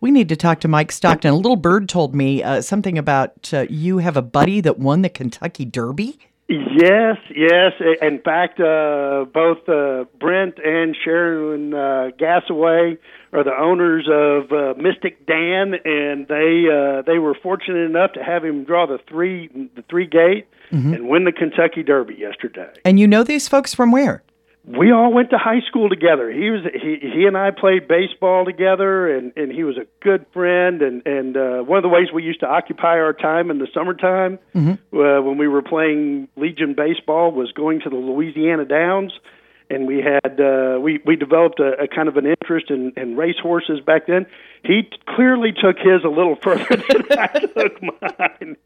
We need to talk to Mike Stockton. A little bird told me something about you have a buddy that won the Kentucky Derby. Yes. In fact, both Brent and Sharon Gassaway are the owners of Mystic Dan, and they were fortunate enough to have him draw the three gate and win the Kentucky Derby yesterday. And you know these folks from where? We all went to high school together. He and I played baseball together, and he was a good friend. And one of the ways we used to occupy our time in the summertime when we were playing Legion baseball was going to the Louisiana Downs. And we had we developed a kind of an interest in racehorses back then. He clearly took his a little further than I took mine.